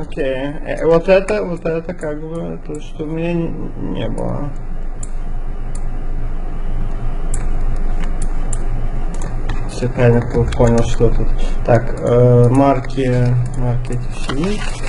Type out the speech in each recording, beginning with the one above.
окей. Вот это как бы то, что у меня не было. Все правильно понял, что тут. Так, марки эти все есть.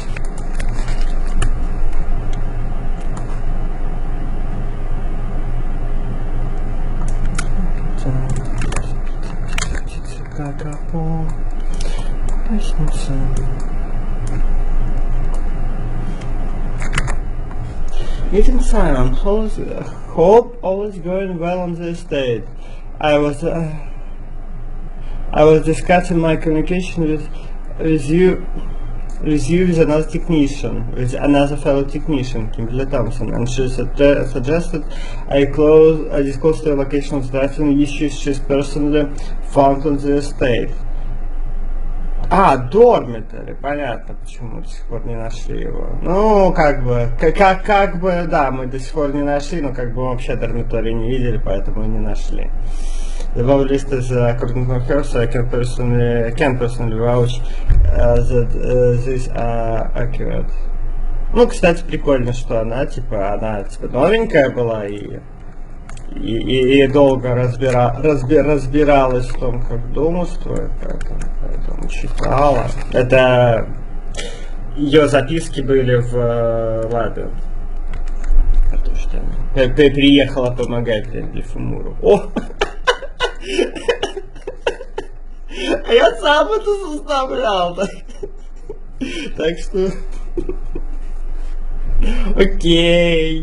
Meeting Simon, hope all is going well on the estate. I was discussing my communication with you with another technician, with another fellow technician, Kimberly Thompson, and she suggested I disclose the location of drafting issues she's personally found on the estate. Dormitory, понятно, почему до сих пор не нашли его. Ну, как бы, да, мы до сих пор не нашли, но как бы вообще dormitory не видели, поэтому и не нашли. The above list is according to her, so I can personally vouch that these are accurate. Ну, кстати, прикольно, что она новенькая была и долго разбиралась в том, как дом устроен, поэтому читала. Это ее записки были в лабе. То, что приехала помогать Лефимуру. О! А я сам это составлял. Так что... Окей.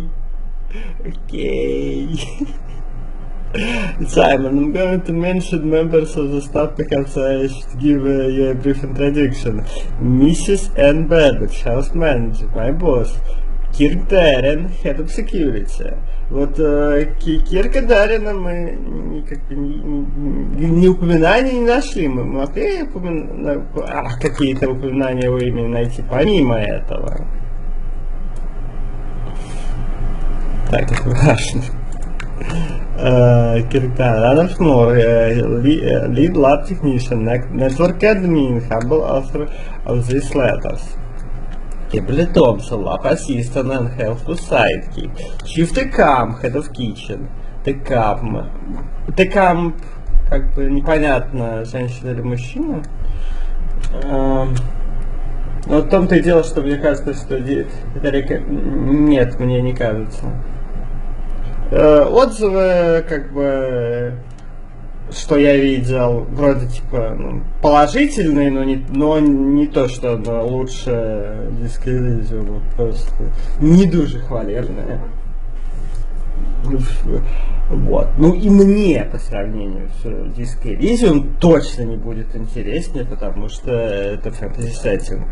Simon, I'm going to mention members of the staff because I should give you a brief introduction. Mrs. Ann Babbage, house manager, my boss. Кирк Даррен, head of security. Вот Кирка Даррена мы ни упоминаний не нашли. Мы могли какие-то упоминания его имени найти помимо этого. Так, это важно. Kirktan, Adam Schmore, lead lab technician, network admin, humble author of these letters. Kimberly Thompson, lab assistant and helpful sidekick. Chief Decamp, head of kitchen. Decamp, как бы непонятно, женщина или мужчина. Но в том-то и дело, что мне кажется, что это нет, мне не кажется. Отзывы, как бы, что я видел, вроде типа положительные, но не то, что лучше Disco Elysium, просто не дуже хвалебные. Вот. Ну и мне по сравнению с Disco Elysium точно не будет интереснее, потому что это фэнтези-сеттинг.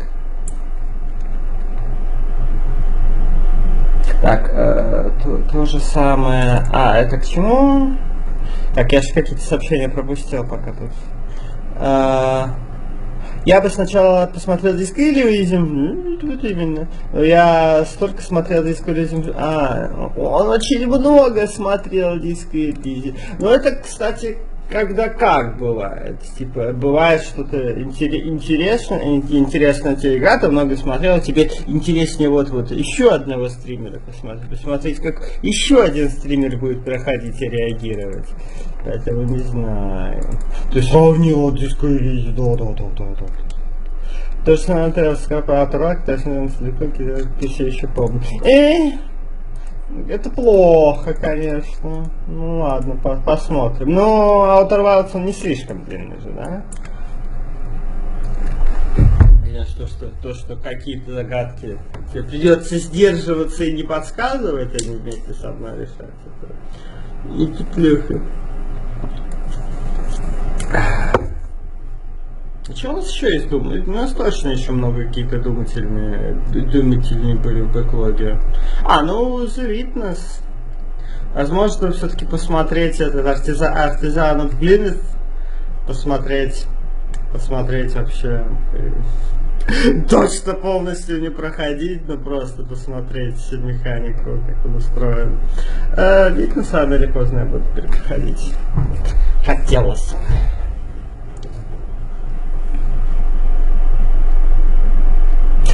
Так, то же самое. Это к чему? Так, я же какие-то сообщения пропустил пока тут. Я бы сначала посмотрел Disco Elysium. Вот именно. Я столько смотрел Disco Elysium. Он очень много смотрел Disco Elysium. Но это, кстати, когда как бывает. Типа, бывает что-то интересная тебе игра, ты много смотрел, тебе интереснее вот еще одного стримера посмотреть, как еще один стример будет проходить и реагировать. Поэтому не знаю. Ты сравнил Disco Elysium, да. То, что на Скапаторак, точно ты все еще помню. Это плохо, конечно. Ну ладно, посмотрим. Но Outer Wilds он не слишком длинный же, да? То, что какие-то загадки тебе придется сдерживаться и не подсказывать, а не вместе со мной решать. Это не петлюхи. Что у нас еще есть думать? У нас точно еще много какие-то думательные были в бэклоге. The Witness. Возможно, все-таки посмотреть этот Artisan of Gleneth. Посмотреть вообще. Точно полностью не проходить, но просто посмотреть механику, как он устроен. Witness рано или поздно я буду перепроходить. Хотелось.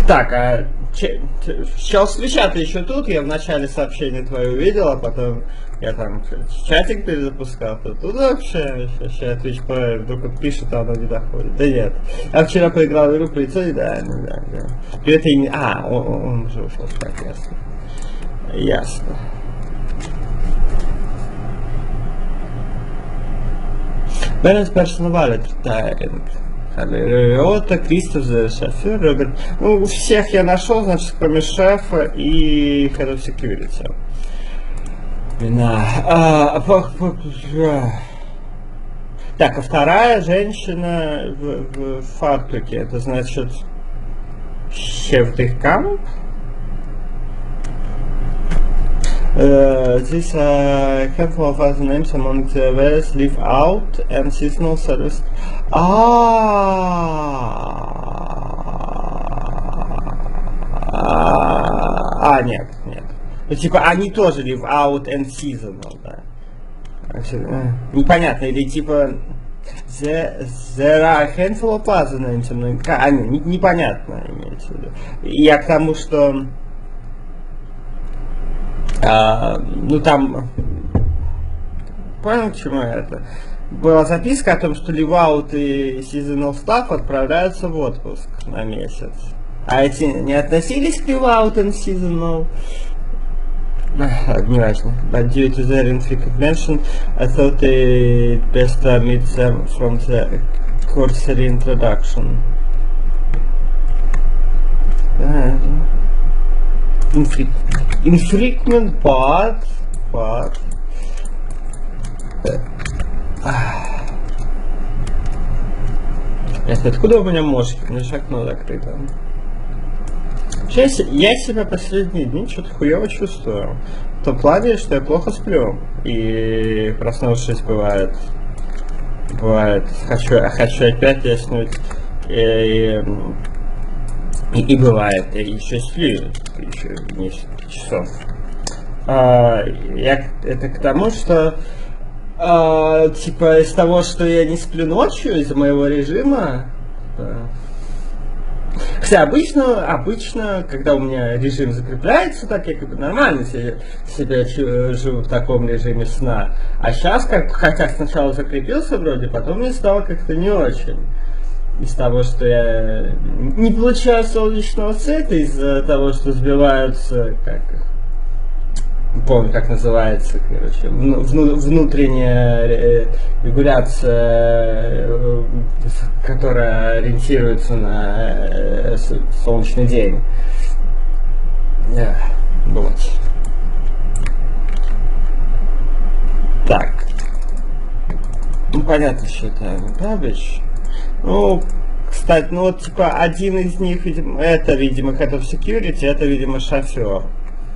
Так, а чел свеча-то еще тут, я в начале сообщения твое увидел, а потом я там чатик перезапускал, то тут вообще, сейчас Twitch вдруг вот пишет, а оно не доходит. Да нет. Я вчера поиграл в игру по лицу, и да. Это и не... он уже ушел спать, ясно. Ясно. Balance personal wallet retiring. Риота, Кристофер, шофер, Роберт. Ну, всех я нашел, значит, кроме шефа и Head of Security. Так, а вторая женщина в фартуке, это значит шеф Дыхкамп? This handful of other names among the various leave out and seasonal service. Нет. Ну, типа, они тоже live out and seasonal, да. Непонятно, или типа there are a handful of other names among... непонятно имеется в виду. Я к тому, что ну там, понял, к чему это? Была записка о том, что Live-Out и Seasonal Staff отправляются в отпуск на месяц. А эти не относились к Live-Out and Seasonal? Не важно. But due to their infrequent mention, I thought it best to omit them from the cursory introduction. Infrequent, but... Откуда у меня мошки? У меня же окно закрыто. Я себя последние дни что-то хуёво чувствую. В том плане, что я плохо сплю. И проснувшись, бывает хочу опять яснуть. И бывает, я еще сплю, еще несколько часов. Это к тому, что типа из того, что я не сплю ночью из-за моего режима. Кстати, обычно, когда у меня режим закрепляется, так я как бы нормально себя живу в таком режиме сна. А сейчас, хотя сначала закрепился вроде, потом мне стало как-то не очень. Из того, что я не получаю солнечного света, из-за того, что сбиваются, не помню, как называется, короче, внутренняя регуляция, которая ориентируется на солнечный день. Вот. Так. Ну, понятно, что это Babbage. Ну, кстати, ну вот типа один из них, видимо, это, видимо, Head of Security, это, видимо, шофер.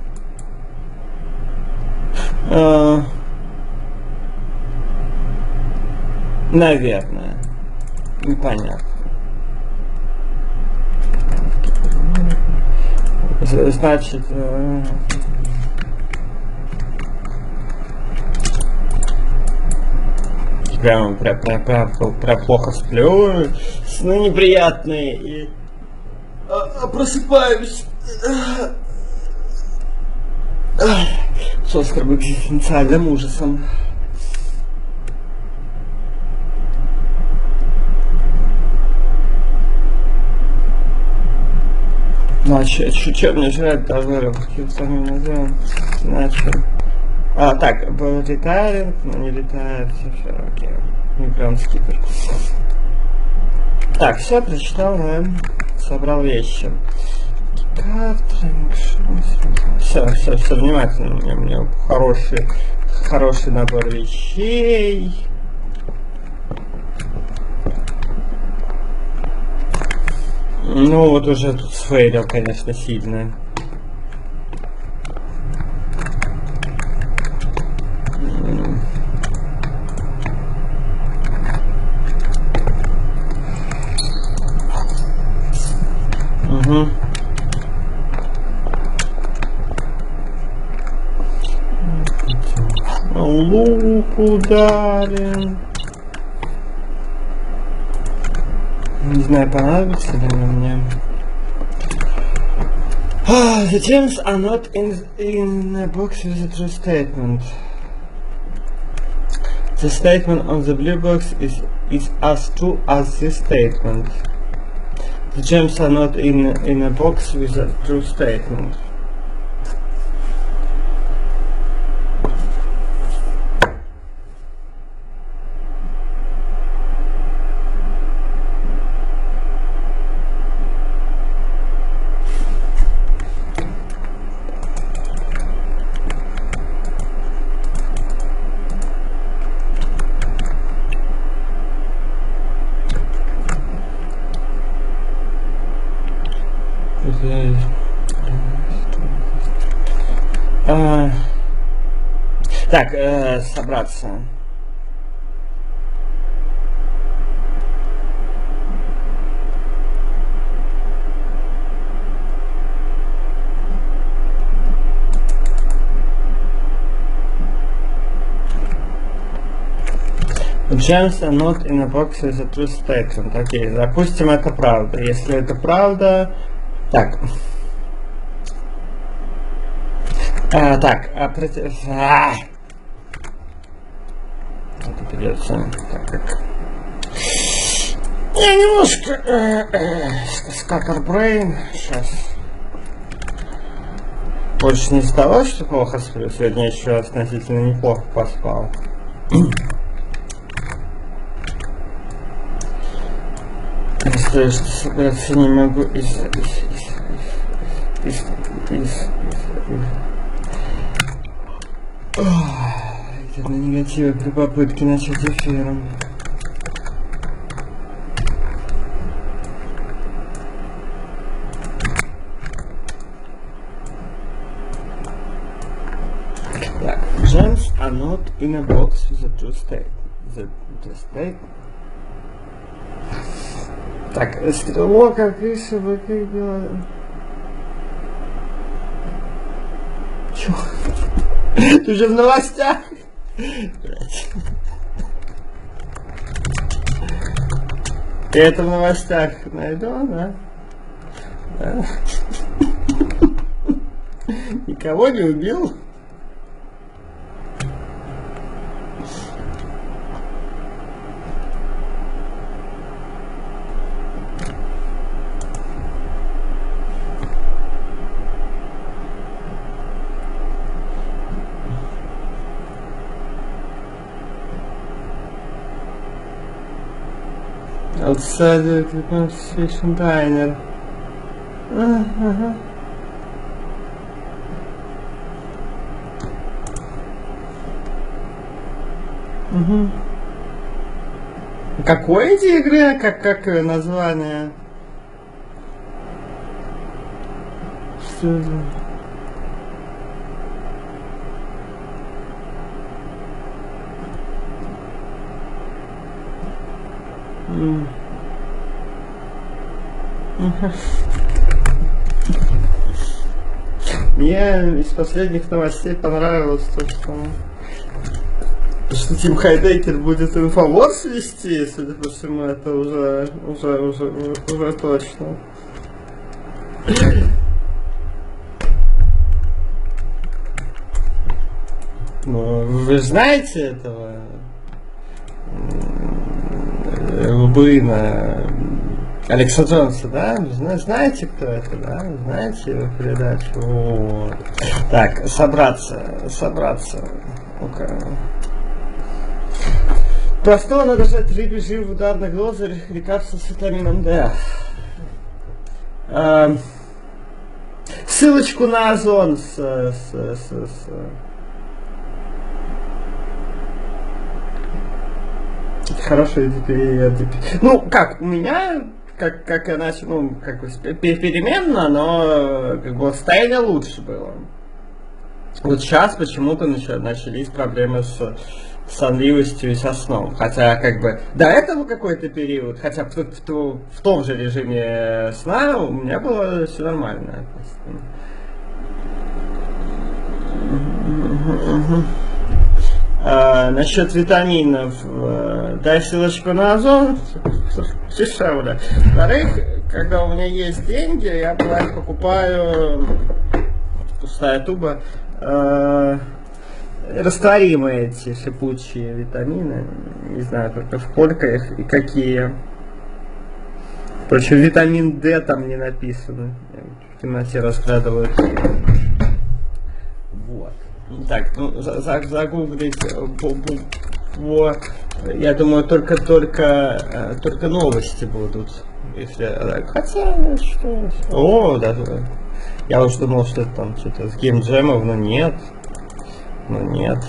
Наверное. Непонятно. Значит... Прям плохо сплю, сны неприятные, и просыпаюсь с острым экзистенциальным ужасом. Ну а что мне жрать должны? Начал. Так, был ретайринг, но не ретайр, все окей. Не прям скипер. Так, все, прочитал, да? Собрал вещи. Все, внимательно. У меня хороший набор вещей. Ну вот уже тут сфейлил, конечно, сильно. Лук ударен. Не знаю, понадобится ли мне. The gems are not in a box with a true statement. The statement on the blue box is as true as this statement. The gems are not in a box with a true statement. Так, собраться. Gems are not in a box with a true statement. Окей, допустим, это правда. Если это правда... Так. Так, это придется... Так, как... Я немножко... Scatterbrain. Сейчас. Больше не из-за того, что плохо сплю. Сегодня еще относительно неплохо поспал. Если что собраться не могу из это на негативе при попытке начать эфиром. Так, gems are not in a box with a true state. The state. Так, стрелок, как крыша, как дела? Чё? Ты уже в новостях? Блять. Я это в новостях найду, да? Да. Никого не убил? Outside the concentration diner. Какой эти игры? Как название? Что это? Мне из последних новостей понравилось то, что Тим Хайдекер будет инфоворс вести, судя по всему, это уже точно. Ну, вы знаете этого Лубына, Алекса Джонса, да? Знаете, кто это, да? Знаете его передачу? Вот. Так, собраться. Okay. Простого надо жать рыбий жир в ударных дозах, лекарства с витамином D. Ссылочку на Озон Хорошая теперь. Ну, как, у меня, как я начал, ну, как бы переменно, но как бы состояние лучше было. Вот сейчас почему-то начались проблемы с сонливостью и со сном. Хотя, как бы, до этого какой-то период, хотя в том же режиме сна у меня было все нормально. Насчет витаминов, дай ссылочку на Озон, дешевле. Во-вторых, когда у меня есть деньги, я бывает покупаю, пустая туба, растворимые эти шипучие витамины. Не знаю только сколько их и какие. Впрочем, витамин D там не написано. В темноте разглядывают. Вот. Так, ну загуглить я думаю, только новости будут. Если, хотя, что... О, даже... Я уж думал, что это там что-то с геймджемов, но нет. Ну нет.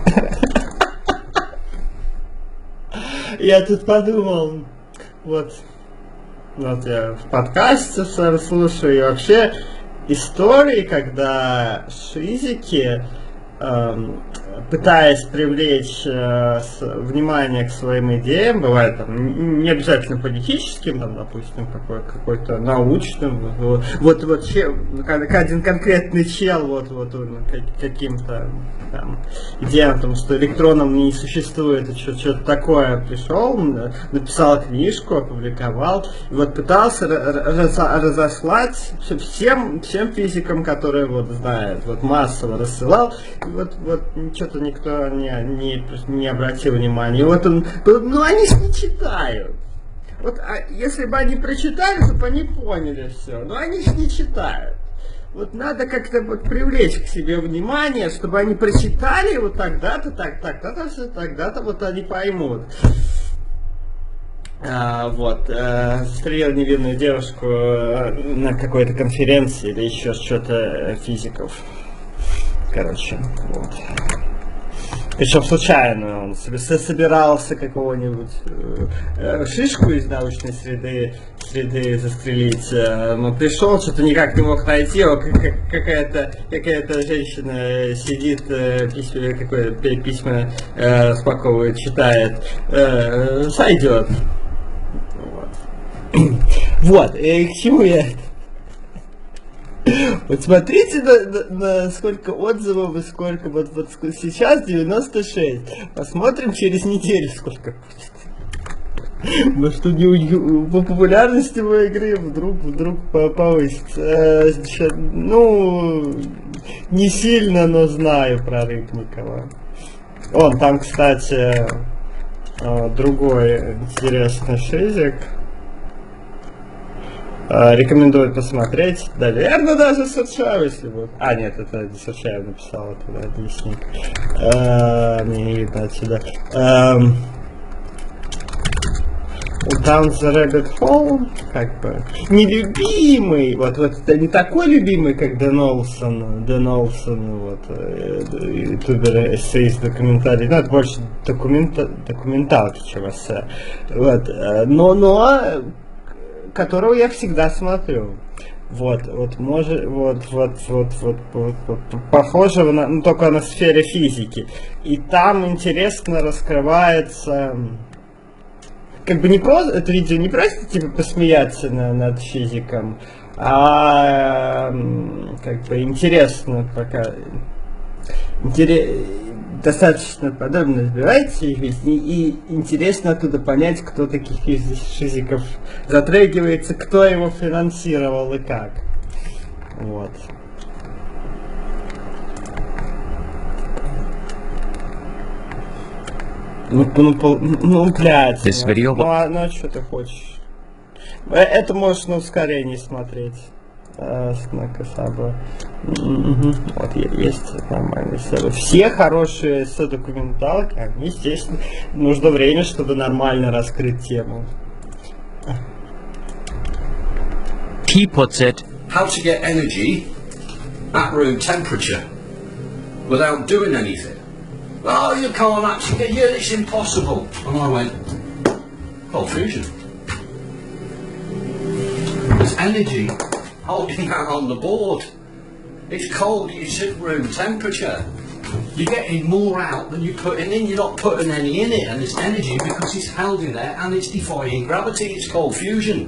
Я тут подумал, вот я в подкасте слушаю, и вообще истории, когда шизики, пытаясь привлечь внимание к своим идеям, бывает там не обязательно политическим, там, допустим, какой-то научным, вот один конкретный чел, вот каким-то там идеям, потому что электроном не существует, и что-то такое пришел, написал книжку, опубликовал, и вот пытался разослать всем физикам, которые вот знают, вот массово рассылал, и вот что-то никто не обратил внимания. И вот он, ну они же не читают. Вот, если бы они прочитали, то бы они поняли все. Но они же не читают. Вот надо как-то вот привлечь к себе внимание, чтобы они прочитали, вот тогда-то, тогда-то вот они поймут. Застрелил невинную девушку на какой-то конференции или еще что-то физиков. Короче, вот. Причем случайно он собирался какого-нибудь шишку из научной среды застрелить, но пришел, что-то никак не мог найти, какая-то женщина сидит, письма распаковывает, читает, сойдет. Вот, и к чему я... Вот смотрите на сколько отзывов и сколько, вот сейчас 96. Посмотрим через неделю сколько будет. Может, по популярности моей игры вдруг повысится. Ну, не сильно, но знаю про Рыбникова. Там, кстати, другой интересный шизик. Рекомендую посмотреть. Наверное, даже Сырчаев, если будет. Нет, это не Сырчаев написал, это Десник. Мне не видно отсюда. Down the Rabbit Hole, как бы, нелюбимый, вот это не такой любимый, как Дэн Олсон, ютубер, эссеист, документалий, это больше документалки, чем эссе, но которого я всегда смотрю. Похоже только на сфере физики. И там интересно раскрывается, как бы не просто, это видео не просто типа посмеяться над физиком, а как бы интересно пока. Достаточно подробно разбирается и интересно оттуда понять, кто таких физиков затрагивается, кто его финансировал и как. Вот. Блядь. Ну, что ты хочешь? Это можешь на ускорении смотреть. Вот есть нормальные эссе. Все хорошие эссе-документалки, они, естественно, нужно время, чтобы нормально раскрыть тему. He puts it, how to get energy at room temperature without doing anything. Oh, you can't actually get, yeah, it's impossible. And I went, cold fusion. There's energy holding that on the board. It's cold, it's at room temperature. You're getting more out than you're putting in. You're not putting any in it, and it's energy because it's held in there and it's defying gravity. It's cold fusion.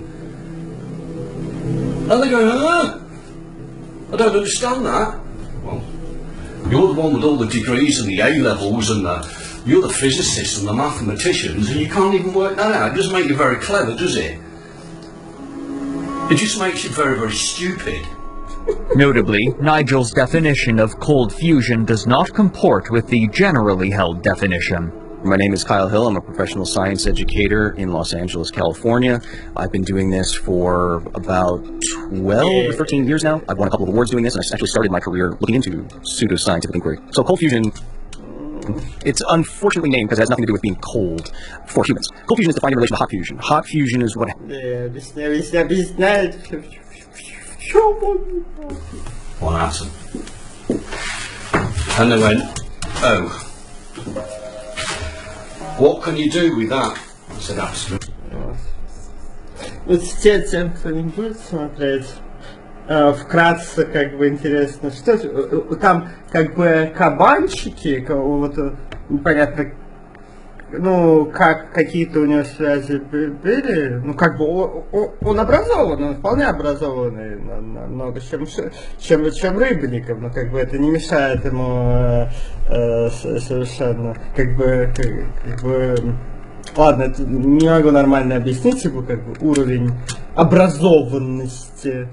And they're going, I don't understand that. Well, you're the one with all the degrees and the A levels and you're the physicists and the mathematicians, and you can't even work that out. It doesn't make you very clever, does it? It just makes you very, very stupid. Notably, Nigel's definition of cold fusion does not comport with the generally held definition. My name is Kyle Hill. I'm a professional science educator in Los Angeles, California. I've been doing this for about 12 or 13 years now. I've won a couple of awards doing this, and I actually started my career looking into pseudoscientific inquiry. So cold fusion, it's unfortunately named because it has nothing to do with being cold for humans. Cold fusion is defined in relation to hot fusion. Hot fusion is what... One atom. And they went, oh, what can you do with that? I said, absolutely. Вот тем, кто не будет смотреть, вкратце, как бы интересно, что там, как бы, кабанчики, вот, непонятно, ну, как какие-то у него связи были, ну, как бы, он образованный, он вполне образованный, намного, чем Рыбников, но, как бы, это не мешает ему совершенно, как бы, ладно, это не могу нормально объяснить, типа, как бы, уровень образованности,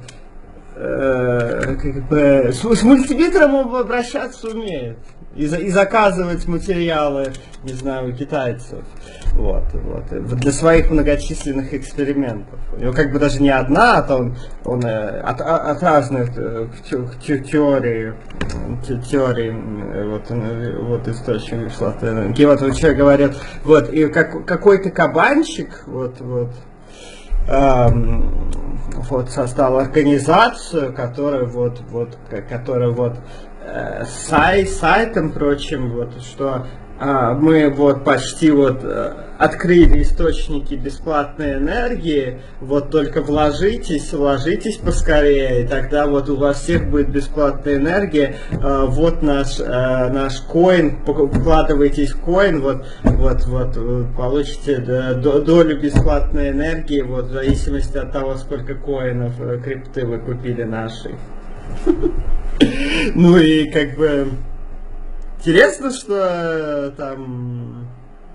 как бы, с мультиметром он обращаться умеет. И заказывать материалы, не знаю, у китайцев. Вот. Для своих многочисленных экспериментов. У него как бы даже не одна, а то он от разных теорий вот источников шла. И вот человек говорит, вот, и какой-то кабанчик, вот создал организацию, которая сайтом, прочим, вот, что мы вот почти вот открыли источники бесплатной энергии, вот только вложитесь поскорее, и тогда вот у вас всех будет бесплатная энергия, вот наш коин, вкладывайтесь в коин, вот получите долю бесплатной энергии, вот в зависимости от того, сколько коинов крипты вы купили нашей. Ну и как бы интересно, что там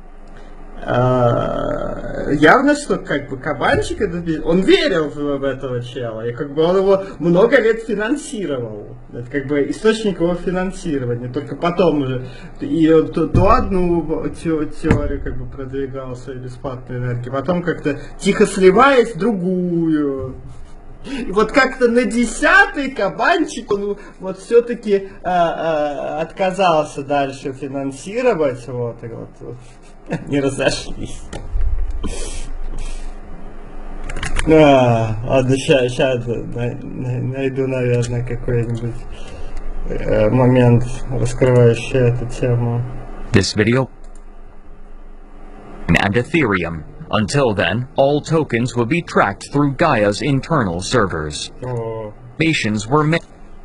явно, что как бы кабанчик, он верил в этого чела, и как бы он его много лет финансировал. Это как бы источник его финансирования. Только потом уже и то одну теорию как бы продвигал своей бесплатной энергии, потом как-то тихо сливаясь другую. И вот как-то на 10-й кабанчик он вот все-таки отказался дальше финансировать, вот, и вот не разошлись. Ладно, сейчас найду, наверное, какой-нибудь момент, раскрывающий эту тему. This video and Ethereum. Until then, all tokens will be tracked through Gaia's internal servers. Nations were made.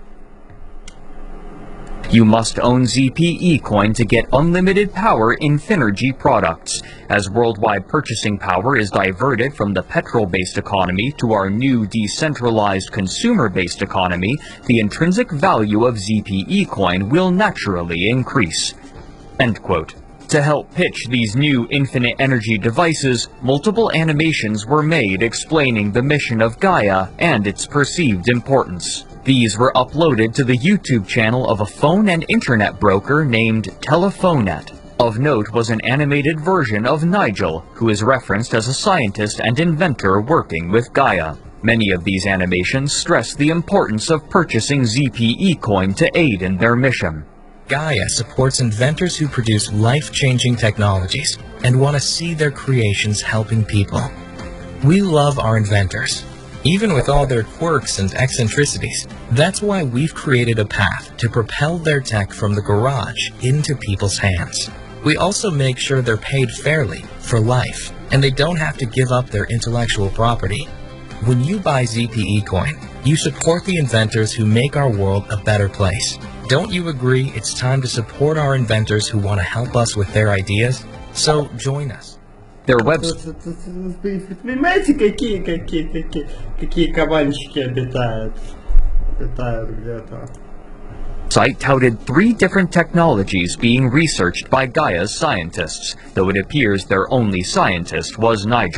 You must own ZPE coin to get unlimited power in Finergy products. As worldwide purchasing power is diverted from the petrol-based economy to our new decentralized consumer-based economy, the intrinsic value of ZPE coin will naturally increase. End quote. To help pitch these new infinite energy devices, multiple animations were made explaining the mission of Gaia and its perceived importance. These were uploaded to the YouTube channel of a phone and internet broker named Telefonet. Of note was an animated version of Nigel, who is referenced as a scientist and inventor working with Gaia. Many of these animations stress the importance of purchasing ZPE coin to aid in their mission. Gaia supports inventors who produce life-changing technologies and want to see their creations helping people. We love our inventors, even with all their quirks and eccentricities. That's why we've created a path to propel their tech from the garage into people's hands. We also make sure they're paid fairly for life, and they don't have to give up their intellectual property. When you buy ZPE coin, you support the inventors who make our world a better place. Don't you agree it's time to support our inventors who want to help us with their ideas? So join us. Their website Понимаете, какие кабанчики обитают где-то. Site touted 3 different technologies being researched by Gaia's scientists, though it appears their only scientist was Nigel.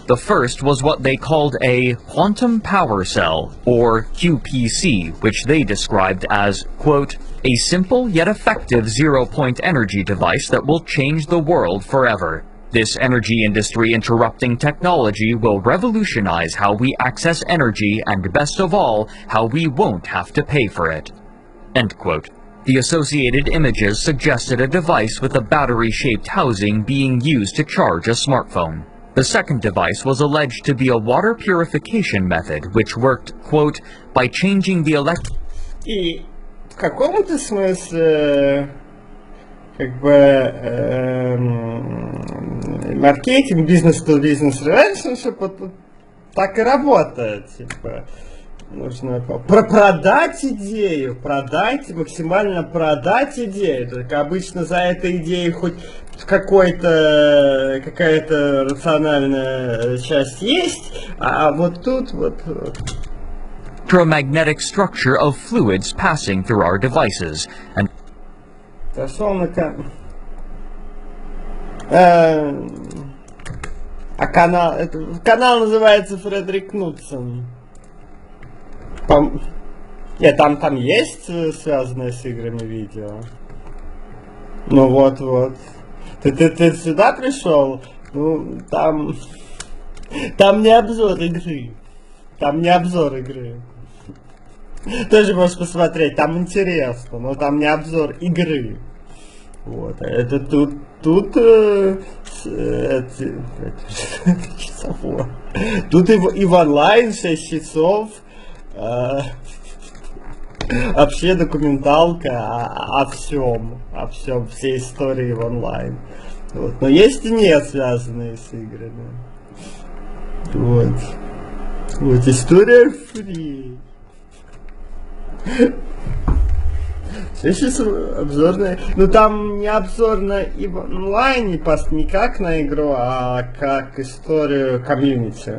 The first was what they called a quantum power cell, or QPC, which they described as, quote, a simple yet effective zero-point energy device that will change the world forever. This energy industry interrupting technology will revolutionize how we access energy and, best of all, how we won't have to pay for it. End quote. The associated images suggested a device with a battery-shaped housing being used to charge a smartphone. The second device was alleged to be a water purification method, which worked, quote, by changing the И в каком-то смысле, как бы, маркетинг, бизнес-то-бизнес relationship, вот так и работает, типа. Нужно продать идею, максимально продать идею. Только обычно за этой идеей хоть какая-то рациональная часть есть, а вот тут вот... Electromagnetic structure of fluids passing through our devices, and канал называется Фредерик Кнутсон. Нет, там есть связанное с играми видео. Ну вот. Ты сюда пришел? Ну, там не обзор игры. Тоже можешь посмотреть, там интересно, но там не обзор игры. Вот, это тут и в онлайн 6 часов. Вообще документалка о всем, всей истории в онлайн. Вот. Но есть и не связанные с играми. Вот история фри. Сейчас обзорная. Ну там не обзорно и в онлайне, не как на игру, а как историю комьюнити.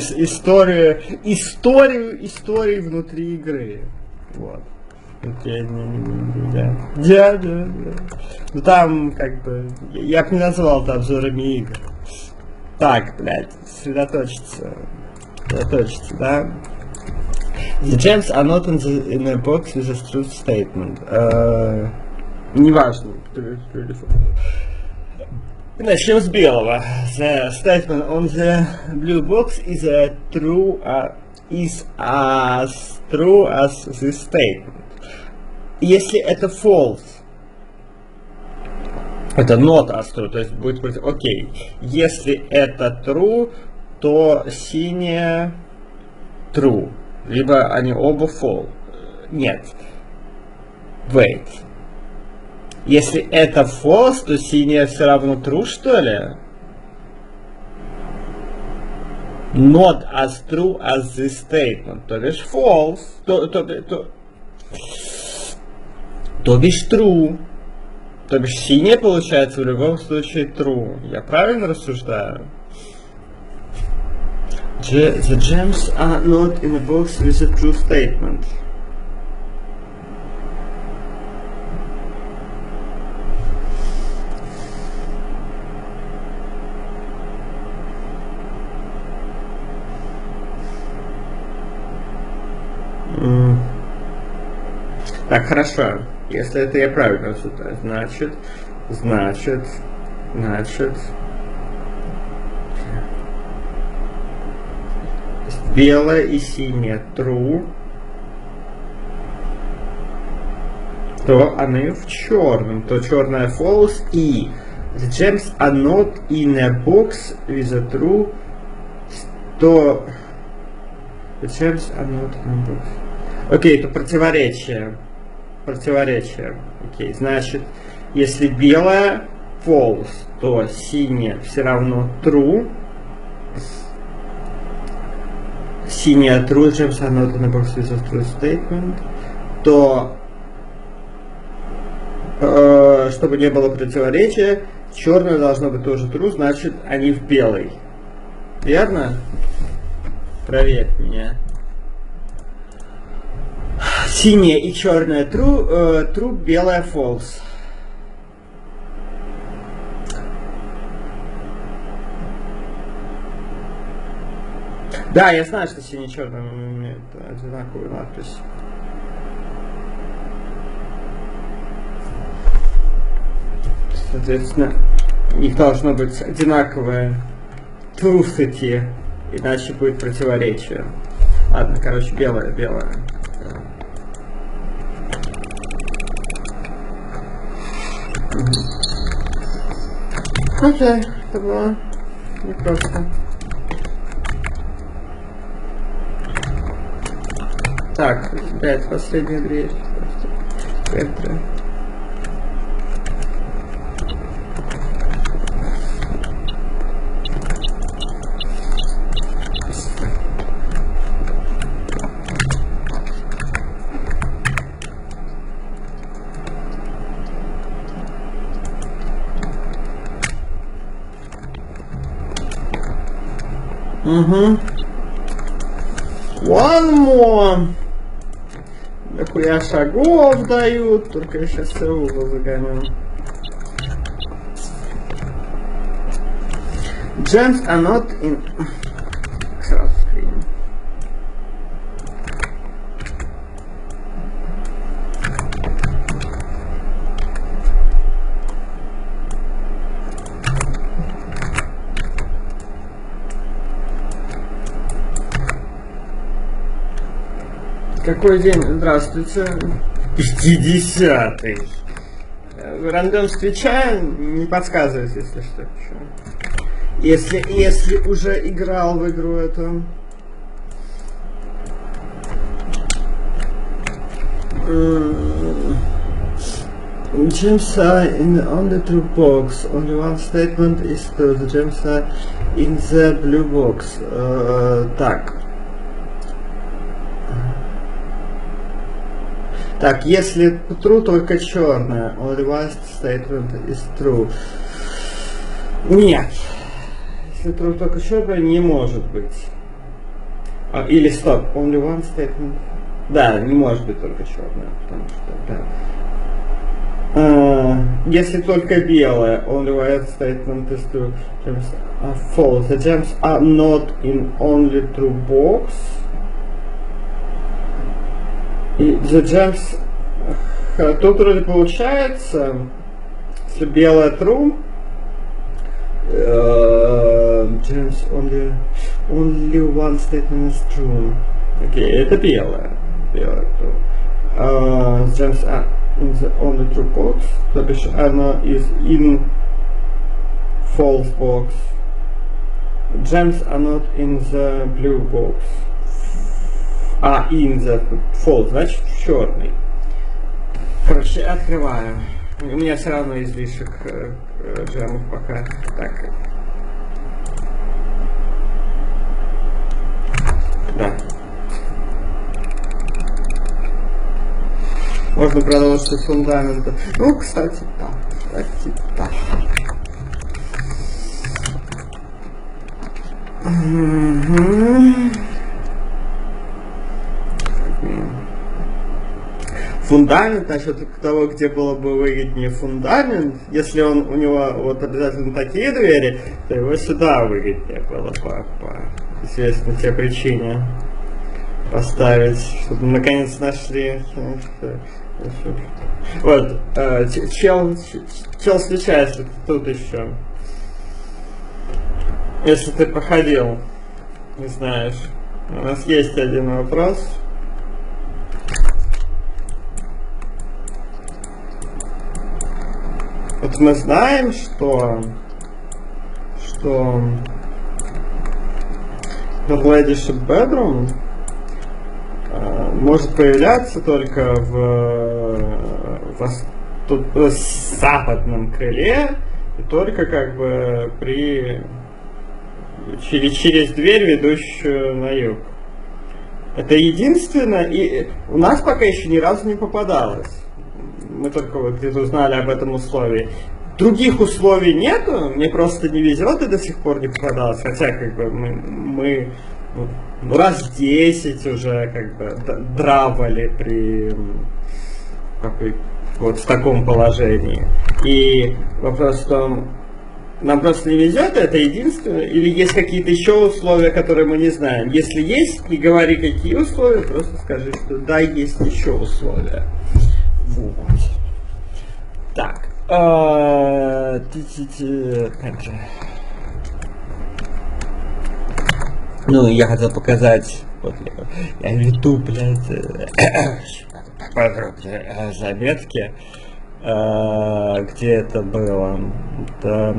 Историю внутри игры. Вот. Окей, да. Ну там как бы. Я бы не назвал это обзорами игр. Так, блядь, сосредоточиться, да? The gems are not in a box with a truth statement. Неважно. Начнем с белого. The statement on the blue box is as true as this statement. Если это false, это not as true, то есть будет против. Окей. Если это true, то синяя true. Либо они оба false. Нет. Wait. Если это false, то синяя все равно true, что ли? Not as true as this statement. То бишь false. То бишь true. То бишь синяя получается в любом случае true. Я правильно рассуждаю? The gems are not in a box with a true statement. Так, хорошо. Если это я правильно рассуждаю, значит, белое и синее true, то они в черном, то черное false, и the gems are not in a box with a true, то the gems are not in a box. Окей, это противоречие. Окей, значит, если белое false, то синее все равно true. Синяя true, gems are not in a box with a true statement, то чтобы не было противоречия, черное должно быть тоже true, значит они в белый. Верно? Проверь меня. Синяя и черная true, белая false. Да, я знаю, что синий-черный имеют одинаковую надпись. Соответственно, у них должно быть одинаковое truthity, иначе будет противоречие. Ладно, короче, белое. Окей, это было непросто. Так, опять последняя дверь. Это. Угу. One more. Дохуя шагов дают, только я сейчас все угол загоню. Gems are not in cross-screen. Какой день? Здравствуйте. 50-й. Рандом встречаем, не подсказывайте, если что. Если уже играл в игру эту. Gems are in the only true box. Only one statement is true. The gems are in the blue box. Так. Так, если true, только черное. Only one statement is true. Нет. Если true, только черное, не может быть. Или стоп. Only one statement. Да, не может быть только черное. Потому что, да. Если только белое. Only one statement is true. Gems are false. The gems are not in only true box. И the gems, тут вроде получается, если белая true, gems only one statement is true. Окей, это белая true. Gems are in the only true box, то бишь она is in false box. Gems are not in the blue box. In the false, значит в черный. Короче, открываю. У меня все равно излишек джемов пока. Так. Да. Можно продолжить с фундамента. Ну, кстати, да. Фундамент, насчет того, где было бы выгоднее фундамент, если он у него вот обязательно такие двери, то его сюда выгоднее было по известной тебе причине поставить, чтобы наконец нашли. Вот, чел встречается тут еще. Если ты проходил, не знаешь, у нас есть один вопрос. Вот мы знаем, что Ladyship Bedroom может появляться только в западном крыле и только как бы через дверь, ведущую на юг. Это единственное, и у нас пока еще ни разу не попадалось. Мы только вот где-то узнали об этом условии. Других условий нету, мне просто не везет и до сих пор не попадалось. Хотя как бы мы раз 10 уже как бы дравали при вот в таком положении. И вопрос в том, Нам просто не везет, это единственное, или есть какие-то еще условия, которые мы не знаем? Если есть, не говори какие условия, просто скажи, что да, есть еще условия. Вот. Так. Ну, я хотел показать, вот я веду, блядь, подробнее заметки, где это было. Это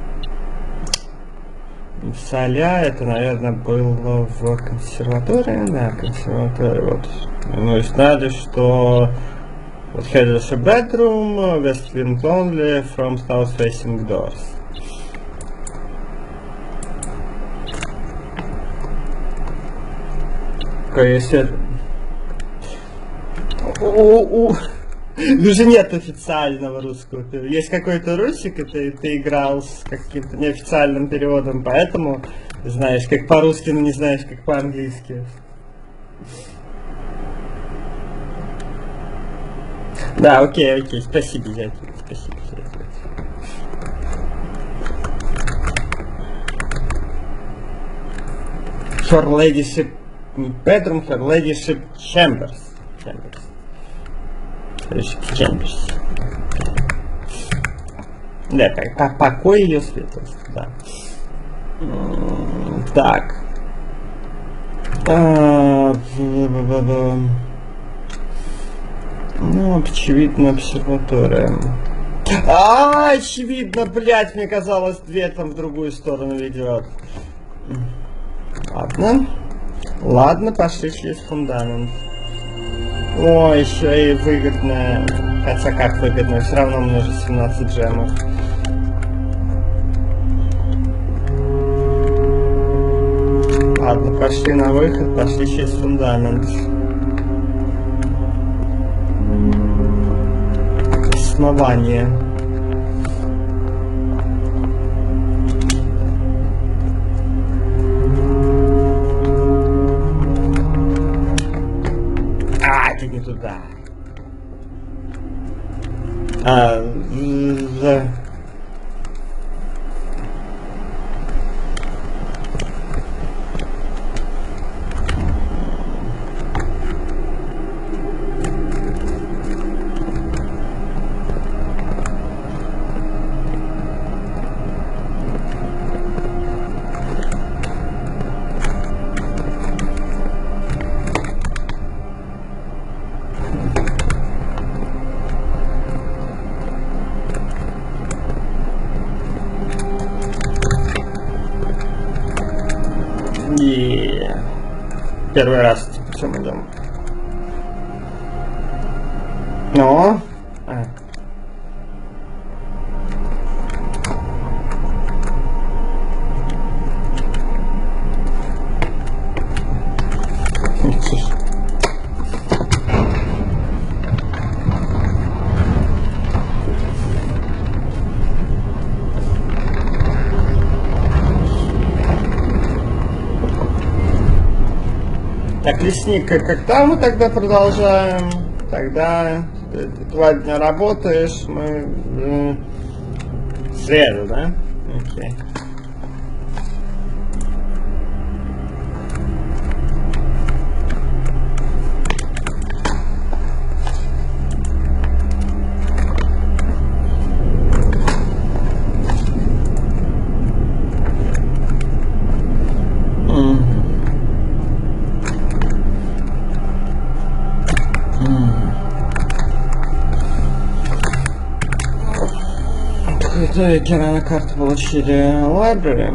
в Соля, это, наверное, было в консерватории, да, консерватории, вот. Мы знали, что вот headless bedroom, west wind only, from south facing doors. Если... Уже нет официального русского перевода. Есть какой-то русик, и ты играл с каким-то неофициальным переводом, поэтому знаешь, как по-русски, но не знаешь, как по-английски. Да, окей, спасибо, дядя. Спасибо, дядя. Her Ladyship bedroom, Her Ladyship chambers. Chambers. Да, как покой ее светлости, да. Так. Ну, очевидно, обсерватория. Очевидно, блять, мне казалось, дверь там в другую сторону ведет. Ладно, пошли через фундамент. О, еще и выгодная. Хотя как выгодная, все равно мне уже 17 джемов. Ладно, пошли на выход, пошли через фундамент. Основание. Это не туда. Да. И первый раз, все мы идем. Но. Так, лесник, когда мы тогда продолжаем? Тогда 2 дня работаешь, мы в среду, да? Окей. Героя карту получили library.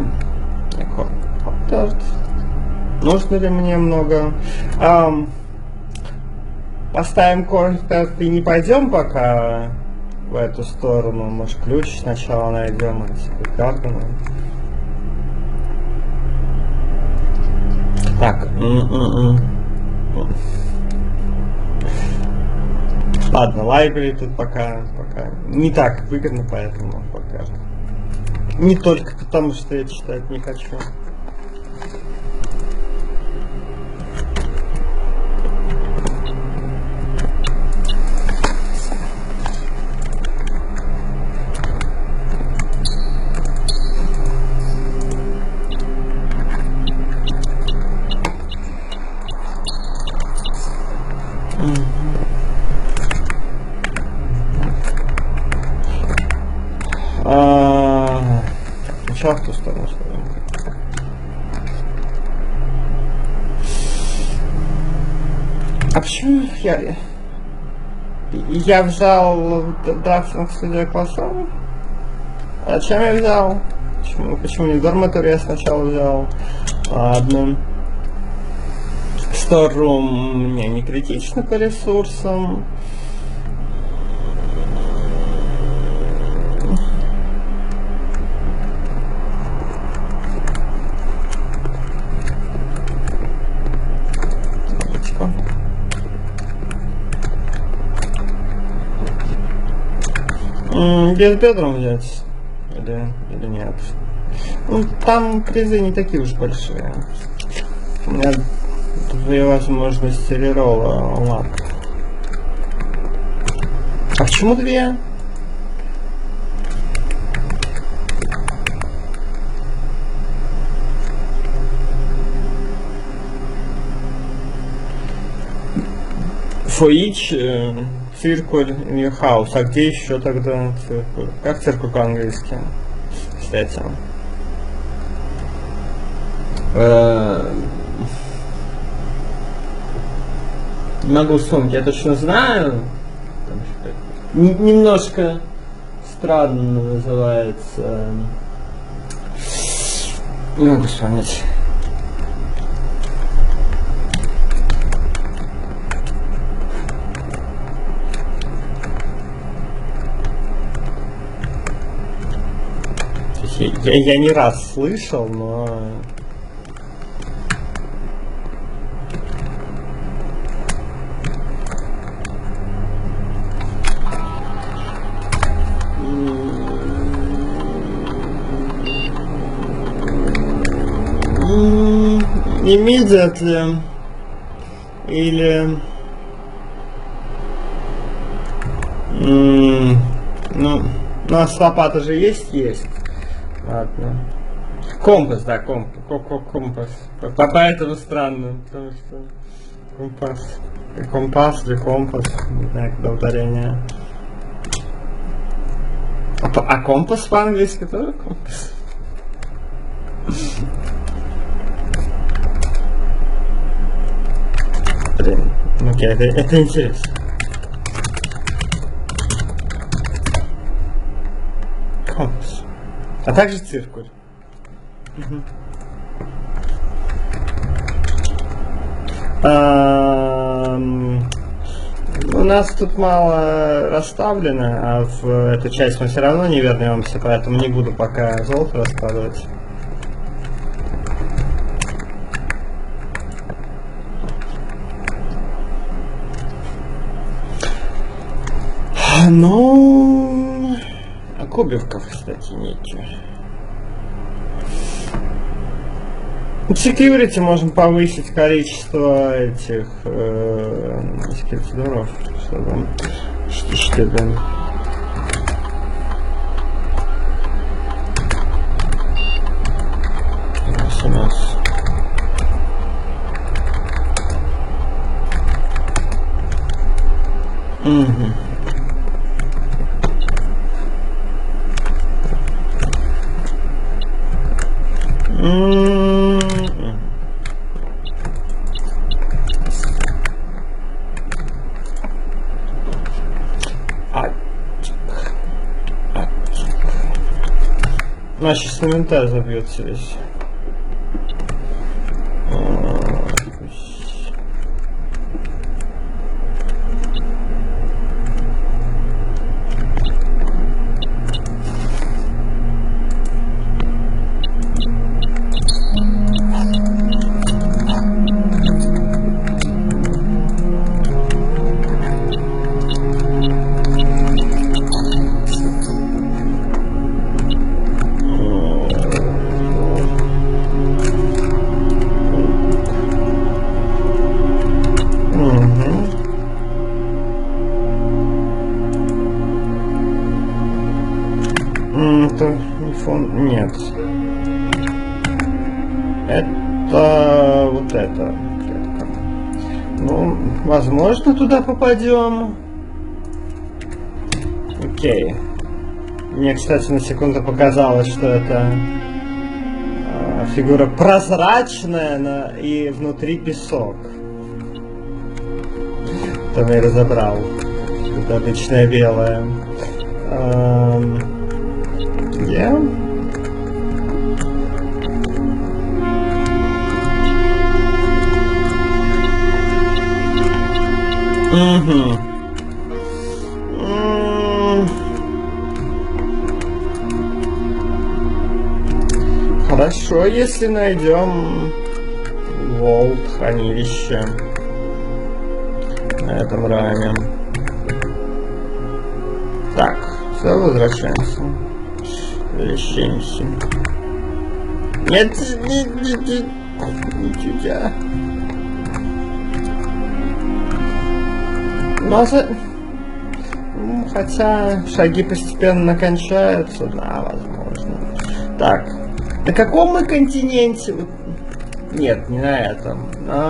Нужно ли мне много? Поставим карты и не пойдем пока в эту сторону. Может, ключ сначала найдем, а теперь карту. Так. Ладно, library тут пока не так выгодно, поэтому пока. Не только потому, что я читать не хочу. Сначала в ту сторону ставим. А почему я взял драфтинг студия классов? А чем я взял? Почему не Dormitory я сначала взял? Ладно. Storeroom у меня не критично по ресурсам. Без бедром взять? Или нет? Ну, там призы не такие уж большие. У меня две возможности реролла. Ладно. А почему две? For each circle in your house. А где еще тогда циркуль? Как циркуль по-английски? Кстати. Не могу вспомнить, я точно знаю. Немножко странно называется. Не могу вспомнить. Я не раз слышал, но... Immediately или... Ну, у нас лопата же есть? Ладно. Компас, да, компас. Поэтому странно, потому что компас или компас, не знаю, когда ударение. А компас по-английски тоже компас? Блин, окей, это интересно. Компас. А также циркуль. У нас тут мало расставлено, а в эту часть мы все равно не вернемся, поэтому не буду пока золото раскладывать. Ну, а кубиков, кстати, нету. Security можем повысить количество этих скиллеров, чтобы у нас сейчас инвентарь забьется весь. Нет. Это вот это клетка. Ну, возможно, туда попадем. Окей. Мне, кстати, на секунду показалось, что это фигура прозрачная, и внутри песок. Там я разобрал. Это обычная белая. Хорошо, если найдем Волт, хранилище на этом раме. Так, все, возвращаемся. Возвращаемся. Нет, ничего. Хотя шаги постепенно кончаются, да, возможно. Так, на каком мы континенте? Нет, не на этом.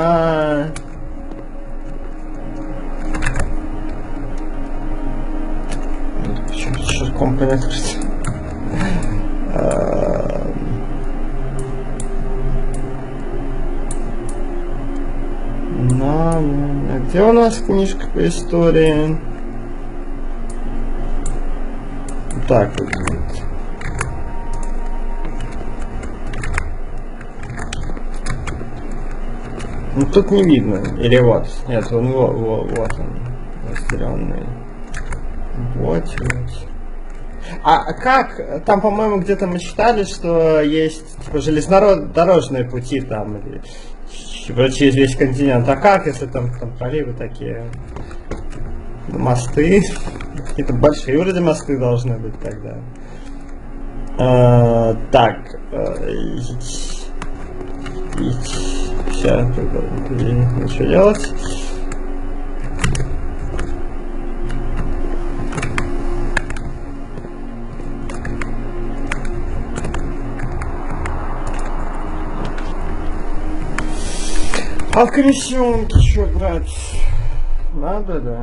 Почему компонент открыть? Где у нас книжка по истории? Так выглядит. Ну тут не видно. Или вот. Нет, он вот он. Разделенный. Вот. А как? Там, по-моему, где-то мы читали, что есть типа железнодорожные пути там. Или через весь континент. А как, если там проливы такие? Мосты? Какие-то большие вроде мосты должны быть тогда. Так. Сейчас, что делать? А комиссионки что брать? Надо, да?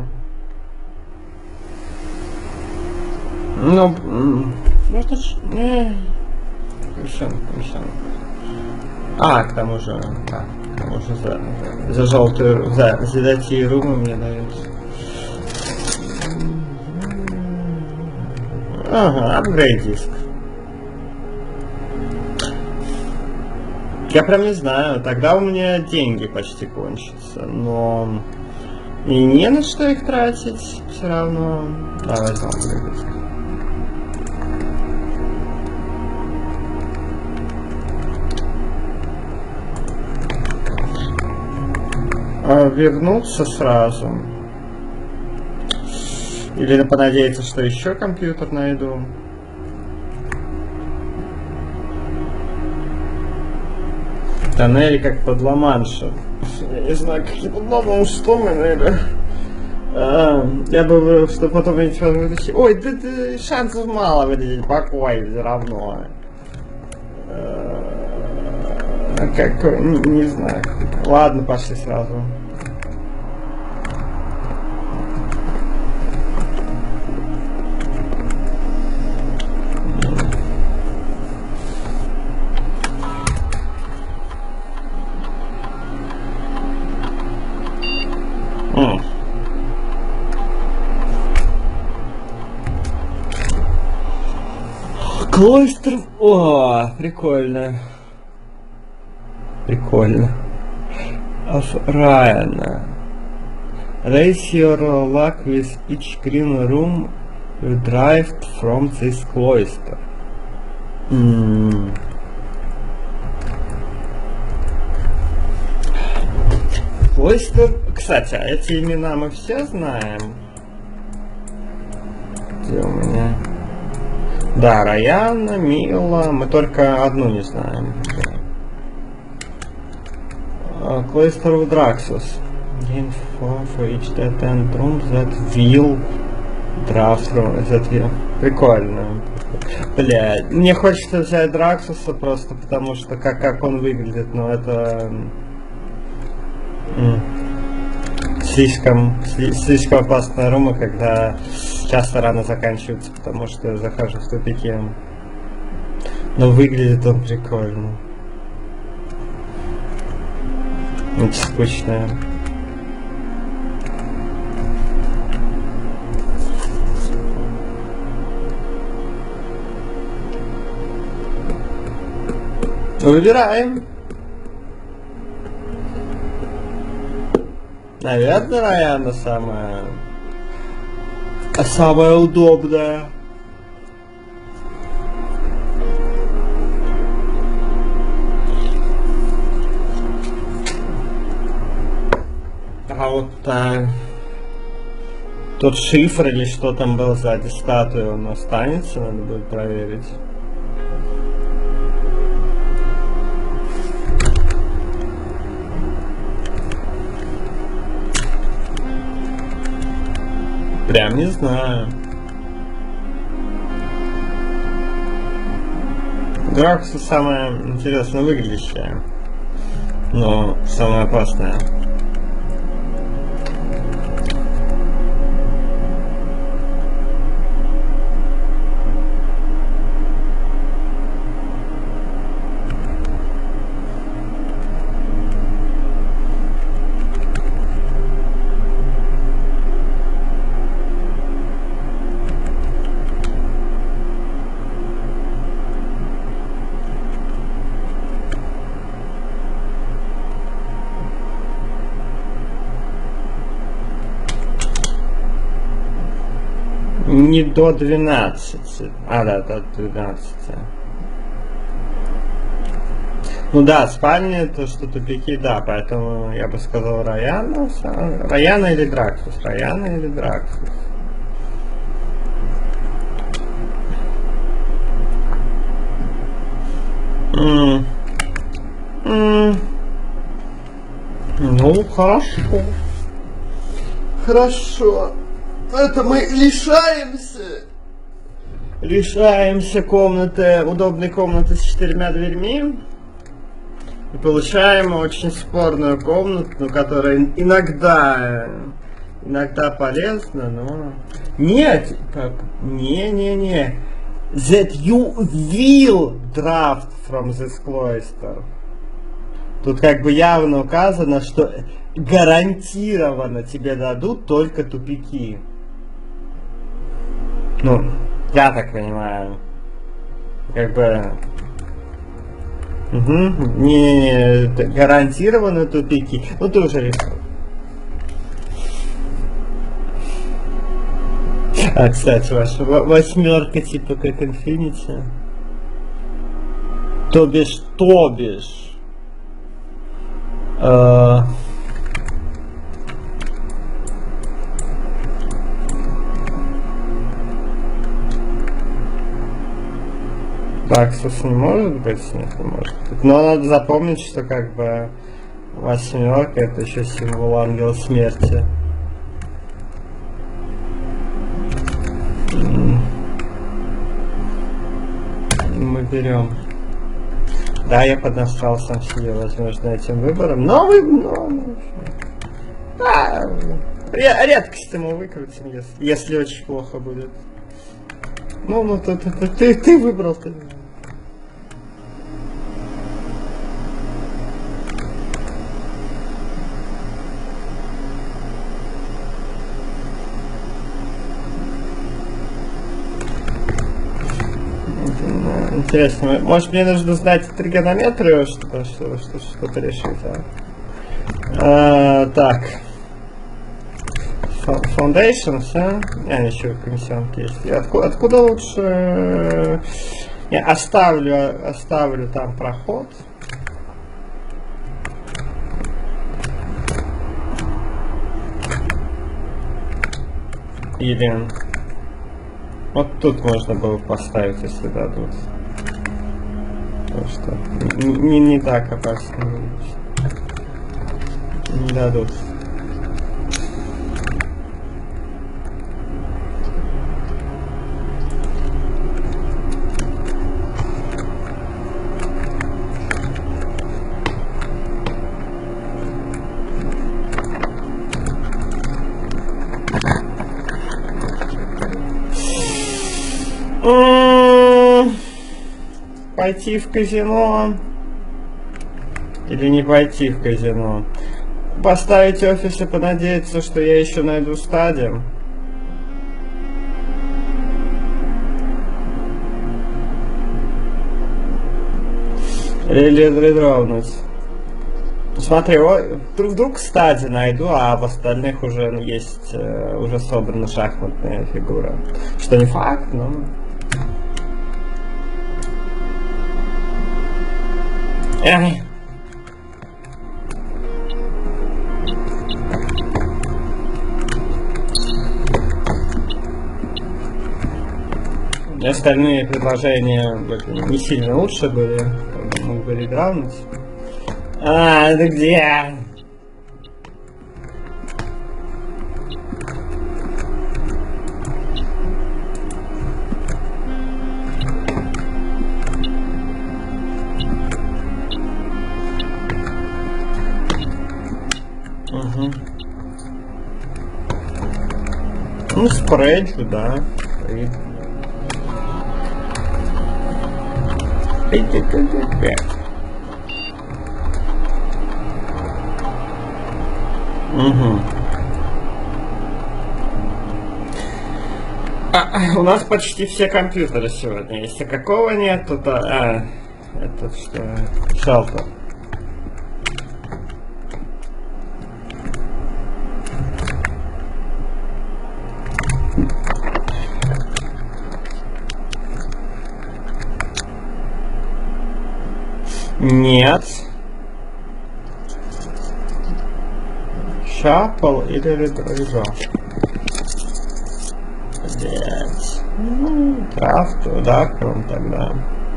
Ну, можно комиссионка. А, к тому же, да, к тому же за желтую, за такие румы мне дают. Ага, апгрейд диск. Я прям не знаю, тогда у меня деньги почти кончатся, но и не на что их тратить все равно. Давай возьмем апгрейд диск. Вернуться сразу. Или понадеяться, что еще компьютер найду. Тоннели как под Ла-Маншем. Я не знаю, какие под Ла-Маншем тоннели. Я бы выбрал, что потом я ничего не вытащил. Ой, да шансов мало выделить покой все равно. Как, не знаю. Ладно, пошли сразу. Клойстер. О, прикольно. Прикольно. Райана. Raise your luck with each green room derived from this cloister. Клойстер. Кстати, а эти имена мы все знаем. Где у меня? Да, Раяна, Мила. Мы только одну не знаем. Cloister of Draxus. Gain 4 for each dead end room that will draft room. Прикольно. Блядь. Мне хочется взять Драксуса просто потому что как он выглядит, но это... слишком опасная рума, когда часто рано заканчивается, потому что я захожу в тупике. Но выглядит он прикольно. Очень скучная. Выбираем. Наверное, Раяна самая удобная. А вот тот шифр или что там был сзади статуи, он останется, надо будет проверить. Прям не знаю. Дракса самая интересно выглядящая, но самая опасная. Не до 12. А, да, до 12. Ну да, спальня, то что тупики, да, поэтому я бы сказал Раяна. Раяна или Драксус? Раяна или Драксус? Ну, хорошо. Хорошо. Это мы лишаемся комнаты, удобной комнаты с 4 дверьми. И получаем очень спорную комнату, которая иногда полезна, но... Нет, не. That you will draft from this cloister. Тут как бы явно указано, что гарантированно тебе дадут только тупики. Ну, я так понимаю. Как бы... Угу. Не, гарантированно тупики. Ну, ты уже решил. А, кстати, ваша восьмерка типа как Infinity. То бишь. Драксус не может быть? Нет, не может быть. Но надо запомнить, что как бы восьмерка это еще символ ангела смерти. Мы берем. Да, я поднастал сам себе, возможно, этим выбором. Но да, редкость мы выкрутим, если очень плохо будет. Ну, ты выбрал. Ты. Интересно, может мне нужно знать тригонометрию, чтобы что-то решить, так. Foundations, еще комиссионки есть. Откуда лучше... Я оставлю там проход. Или... Вот тут можно было поставить, если дадут. Потому что не так опасно. Не дадут. Пойти в казино или не пойти в казино? Поставить офис и понадеяться, что я еще найду стадию. Или редровнуть. Смотри, вдруг стадии найду, а в остальных уже есть, уже собрана шахматная фигура. Что не факт, но... Эй! Остальные предложения не сильно лучше были, мог бы редравнуть. А, это где? Угу. Ну, спрейджу, да. Угу. У нас почти все компьютеры сегодня. Если какого нет, то... это что? Шелтер. Нет. Шапл или редро? Блять. Крафт, да, тогда.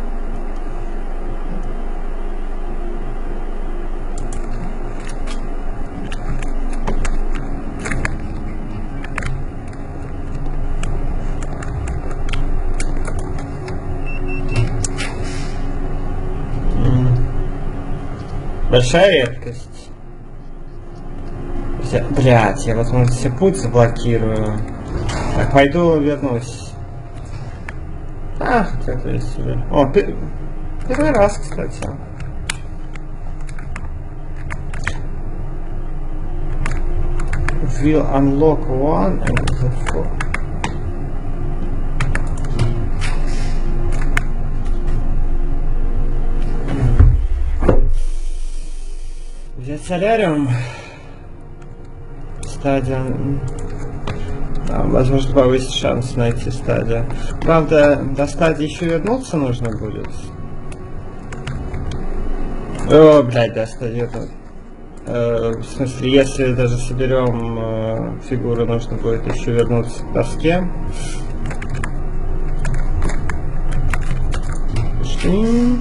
Большая редкость. Блять, я вот может все путь заблокирую. Так, пойду вернусь. Как-то есть себе. О, первый раз, кстати. Will unlock one and the four. Взять соляриум. Стадия. Да, возможно, повысить шанс найти стадию. Правда, до стадии еще вернуться нужно будет. О, блядь, до стадии. В смысле, если даже соберем фигуру, нужно будет еще вернуться к доске. Пошли.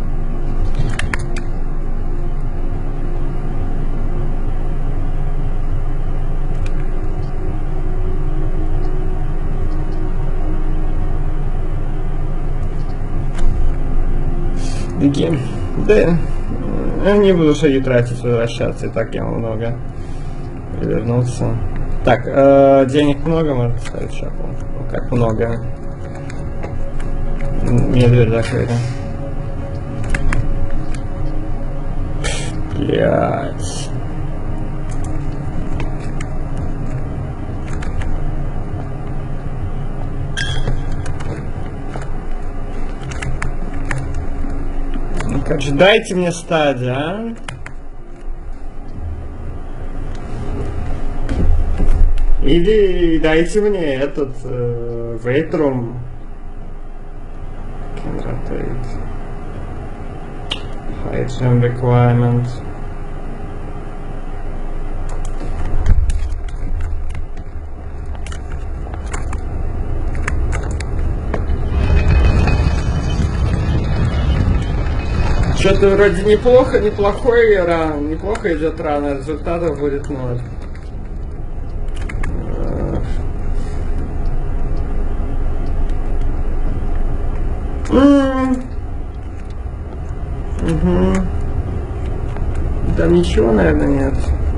Да, не буду шаги тратить, возвращаться, и так я много. Вернуться. Так, денег много, можно ставить шапку. Как много. Мне дверь закрыта. Блять. Короче, дайте мне стадию, а? Или дайте мне этот вейтрум. Can rotate. Height room requirement. Что-то вроде неплохо идет рано, результатов будет 0. Угу. Да ничего, наверное, нет.